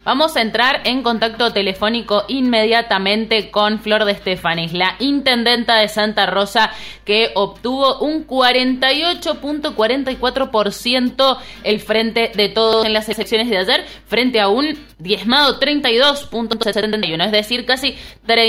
Vamos a entrar en contacto telefónico inmediatamente con Flor de Estefanis, la intendenta de Santa Rosa, que obtuvo un 48.44% el Frente de Todos en las elecciones de ayer, frente a un diezmado 32.71, es decir, casi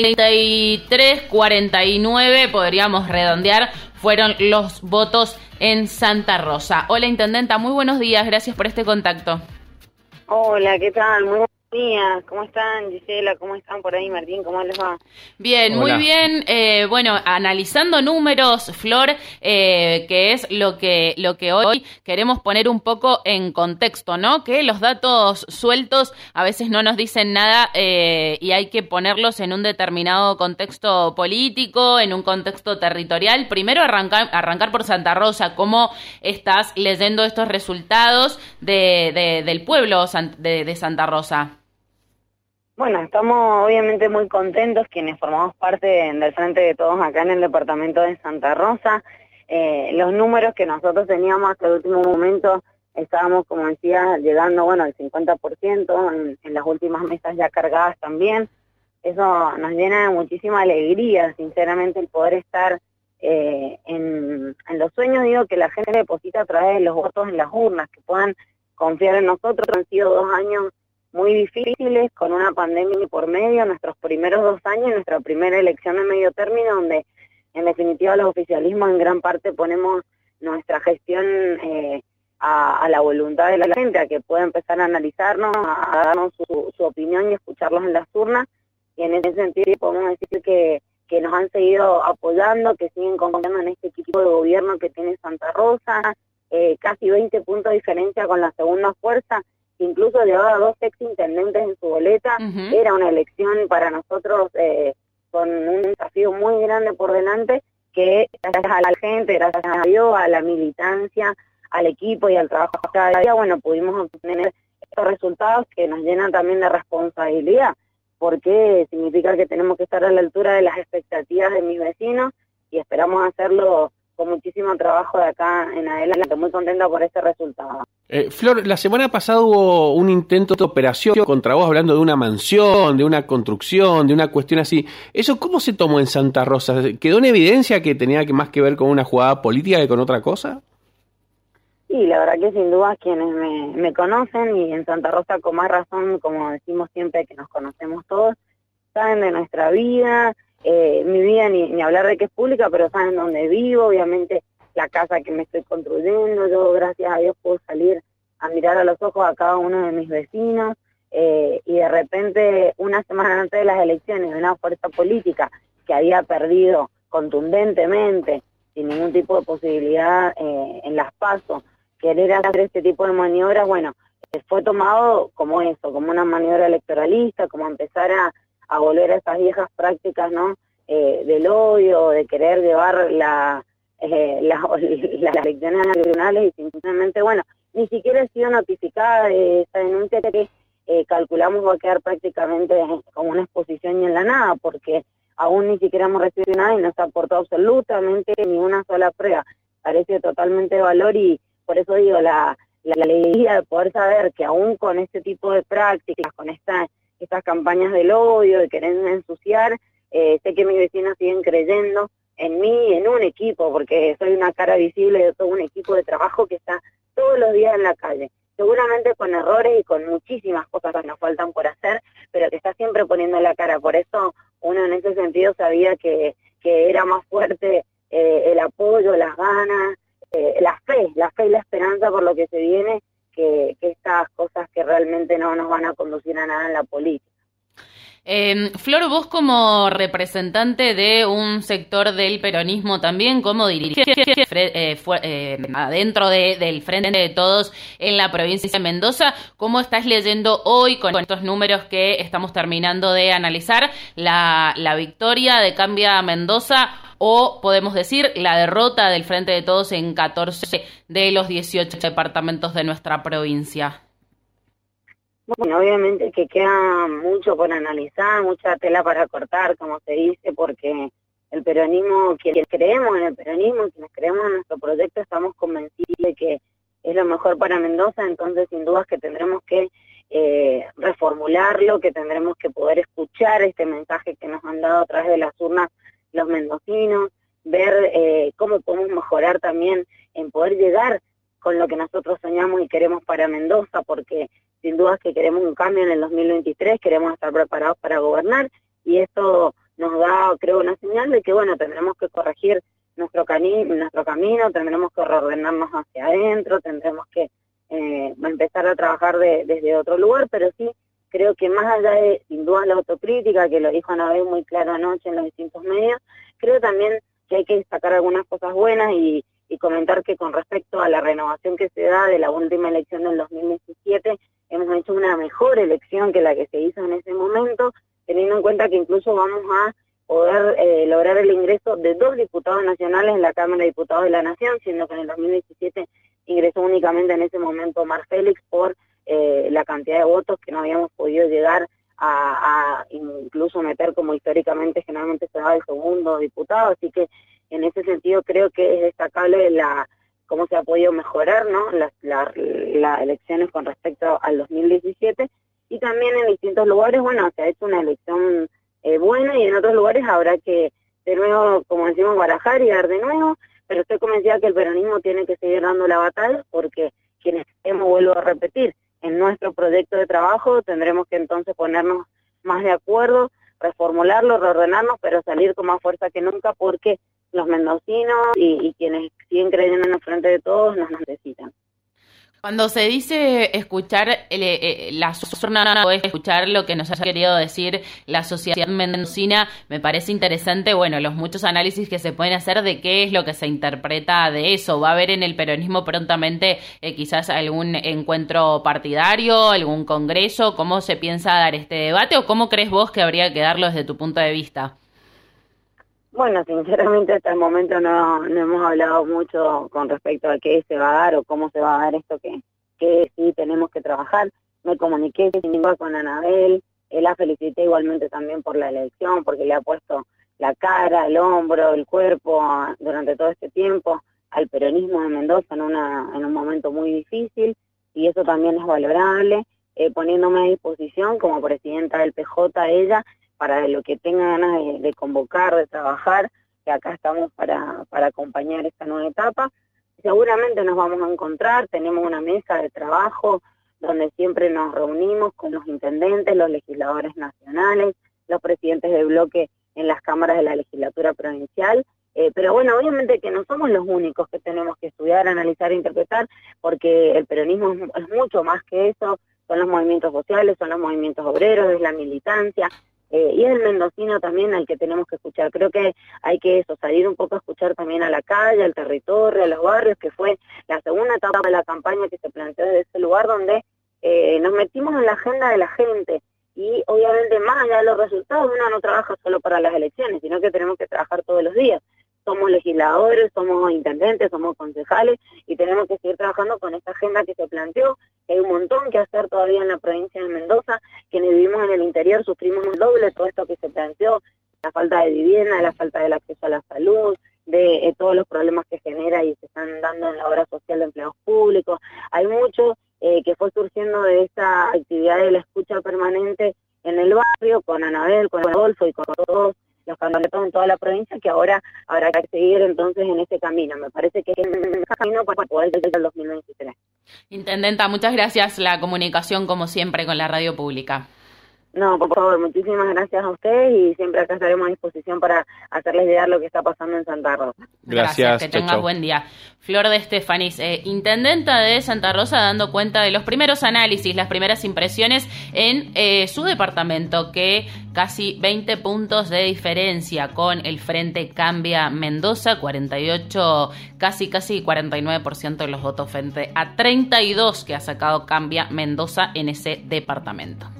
33-49, podríamos redondear, fueron los votos en Santa Rosa. Hola, intendenta, muy buenos días, gracias por este contacto. Hola, ¿qué tal? Muy buenos días. ¿Cómo están, Gisela? ¿Cómo están por ahí, Martín? ¿Cómo les va? Bien, Hola. muy bien. Bueno, analizando números, Flor, que es lo que hoy queremos poner un poco en contexto, ¿no? Que los datos sueltos a veces no nos dicen nada y hay que ponerlos en un determinado contexto político, en un contexto territorial. Primero arrancar por Santa Rosa. ¿Cómo estás leyendo estos resultados del pueblo de Santa Rosa? Bueno, estamos obviamente muy contentos quienes formamos parte del Frente de Todos acá en el departamento de Santa Rosa. Los números que nosotros teníamos hasta el último momento, estábamos, como decía, llegando al 50%, en las últimas mesas ya cargadas también. Eso nos llena de muchísima alegría, sinceramente, el poder estar en los sueños. Digo que la gente deposita a través de los votos en las urnas, que puedan confiar en nosotros. Han sido 2 años muy difíciles, con una pandemia por medio, nuestros primeros 2 años, nuestra primera elección de medio término, donde en definitiva los oficialismos en gran parte ponemos nuestra gestión a la voluntad de la gente, a que pueda empezar a analizarnos, a darnos su opinión y escucharlos en las urnas, y en ese sentido podemos decir que nos han seguido apoyando, que siguen confiando en este equipo de gobierno que tiene Santa Rosa, casi 20 puntos de diferencia con la segunda fuerza, incluso llevaba 2 exintendentes en su boleta. Era una elección para nosotros con un desafío muy grande por delante, que gracias a la gente, gracias a Dios, a la militancia, al equipo y al trabajo cada día, pudimos obtener estos resultados que nos llenan también de responsabilidad, porque significa que tenemos que estar a la altura de las expectativas de mis vecinos y esperamos hacerlo con muchísimo trabajo de acá en adelante. Muy contenta por este resultado. Flor, la semana pasada hubo un intento de operación contra vos, hablando de una mansión, de una construcción, de una cuestión así. ¿Eso cómo se tomó en Santa Rosa? ¿Quedó en evidencia que tenía más que ver con una jugada política que con otra cosa? Sí, la verdad que sin duda quienes me conocen, y en Santa Rosa con más razón, como decimos siempre que nos conocemos todos, saben de nuestra vida, mi vida ni hablar de que es pública, pero saben dónde vivo, obviamente la casa que me estoy construyendo. Yo, gracias a Dios, puedo salir a mirar a los ojos a cada uno de mis vecinos, y de repente, una semana antes de las elecciones, de una fuerza política que había perdido contundentemente, sin ningún tipo de posibilidad en las PASO, querer hacer este tipo de maniobras, fue tomado como eso, como una maniobra electoralista, como empezar a volver a esas viejas prácticas, ¿no? Del odio, de querer llevar las elecciones nacionales, y sinceramente, ni siquiera he sido notificada de esta denuncia que calculamos va a quedar prácticamente como una exposición y en la nada, porque aún ni siquiera hemos recibido nada y no se ha aportado absolutamente ni una sola prueba. Parece totalmente de valor, y por eso digo, la alegría de poder saber que aún con este tipo de prácticas, con estas campañas del odio, de querer ensuciar, sé que mis vecinos siguen creyendo en mí, en un equipo, porque soy una cara visible de todo un equipo de trabajo que está todos los días en la calle, seguramente con errores y con muchísimas cosas que nos faltan por hacer, pero que está siempre poniendo la cara. Por eso uno en ese sentido sabía que era más fuerte el apoyo, las ganas, la fe y la esperanza por lo que se viene, que estas cosas que realmente no nos van a conducir a nada en la política. Flor, vos como representante de un sector del peronismo también, como dirigente adentro del Frente de Todos en la provincia de Mendoza, ¿cómo estás leyendo hoy, con estos números que estamos terminando de analizar, la victoria de Cambia Mendoza, o podemos decir la derrota del Frente de Todos en 14 de los 18 departamentos de nuestra provincia? Obviamente que queda mucho por analizar, mucha tela para cortar, como se dice, porque el peronismo, quienes creemos en el peronismo, quienes creemos en nuestro proyecto, estamos convencidos de que es lo mejor para Mendoza. Entonces sin dudas que tendremos que reformularlo, que tendremos que poder escuchar este mensaje que nos han dado a través de las urnas los mendocinos, ver cómo podemos mejorar también en poder llegar con lo que nosotros soñamos y queremos para Mendoza, porque sin duda que queremos un cambio en el 2023, queremos estar preparados para gobernar, y esto nos da, creo, una señal de que, bueno, tendremos que corregir nuestro camino, tendremos que reordenarnos hacia adentro, tendremos que empezar a trabajar desde otro lugar, pero sí creo que más allá de, sin duda, la autocrítica, que lo dijo Anabel muy claro anoche en los distintos medios, creo también que hay que destacar algunas cosas buenas y comentar que con respecto a la renovación que se da de la última elección del 2017, hemos hecho una mejor elección que la que se hizo en ese momento, teniendo en cuenta que incluso vamos a poder lograr el ingreso de 2 diputados nacionales en la Cámara de Diputados de la Nación, siendo que en el 2017 ingresó únicamente en ese momento Omar Félix por la cantidad de votos que no habíamos podido llegar a incluso meter, como históricamente generalmente se daba, el segundo diputado, así que en ese sentido creo que es destacable cómo se ha podido mejorar, ¿no?, las elecciones con respecto al 2017, y también en distintos lugares, bueno, se ha hecho una elección buena, y en otros lugares habrá que de nuevo, como decimos, barajar y dar de nuevo, pero estoy convencida que el peronismo tiene que seguir dando la batalla, porque quienes estemos, vuelvo a repetir, en nuestro proyecto de trabajo tendremos que entonces ponernos más de acuerdo, reformularlo, reordenarnos, pero salir con más fuerza que nunca, porque los mendocinos y quienes siguen creyendo en el frente de todos nos necesitan. Cuando se dice escuchar las urnas o escuchar lo que nos ha querido decir la sociedad mendocina, me parece interesante, bueno, los muchos análisis que se pueden hacer de qué es lo que se interpreta de eso. ¿Va a haber en el peronismo prontamente quizás algún encuentro partidario, algún congreso? ¿Cómo se piensa dar este debate o cómo crees vos que habría que darlo desde tu punto de vista? Bueno, sinceramente hasta el momento no hemos hablado mucho con respecto a qué se va a dar o cómo se va a dar esto que sí tenemos que trabajar. Me comuniqué sin duda con Anabel, la felicité igualmente también por la elección, porque le ha puesto la cara, el hombro, el cuerpo durante todo este tiempo al peronismo de Mendoza en un momento muy difícil, y eso también es valorable, poniéndome a disposición como presidenta del PJ ella, para lo que tenga ganas de convocar, de trabajar, que acá estamos para acompañar esta nueva etapa. Seguramente nos vamos a encontrar, tenemos una mesa de trabajo donde siempre nos reunimos con los intendentes, los legisladores nacionales, los presidentes de bloque en las cámaras de la legislatura provincial, pero bueno, obviamente que no somos los únicos que tenemos que estudiar, analizar e interpretar, porque el peronismo es mucho más que eso, son los movimientos sociales, son los movimientos obreros, es la militancia, y es el mendocino también al que tenemos que escuchar. Creo que hay que salir un poco a escuchar también a la calle, al territorio, a los barrios, que fue la segunda etapa de la campaña que se planteó desde ese lugar donde nos metimos en la agenda de la gente, y obviamente más allá de los resultados, uno no trabaja solo para las elecciones, sino que tenemos que trabajar todos los días. Somos legisladores, somos intendentes, somos concejales, y tenemos que seguir trabajando con esta agenda que se planteó. Hay un montón que hacer todavía en la provincia de Mendoza. Quienes vivimos en el interior sufrimos el doble todo esto que se planteó, la falta de vivienda, la falta del acceso a la salud, de todos los problemas que genera y se están dando en la obra social de empleados públicos. Hay mucho que fue surgiendo de esta actividad de la escucha permanente en el barrio, con Anabel, con Adolfo y con todos los candidatos en toda la provincia, que ahora habrá que seguir entonces en ese camino. Me parece que es un camino para poder llegar al 2023. Intendenta, muchas gracias. La comunicación, como siempre, con la radio pública. No, por favor, muchísimas gracias a ustedes, y siempre acá estaremos a disposición para hacerles llegar lo que está pasando en Santa Rosa. Gracias, que tengas buen día. Flor de Estefanis, intendenta de Santa Rosa, dando cuenta de los primeros análisis, las primeras impresiones en su departamento, que casi 20 puntos de diferencia con el Frente Cambia Mendoza, 48, casi 49% de los votos frente a 32 que ha sacado Cambia Mendoza en ese departamento.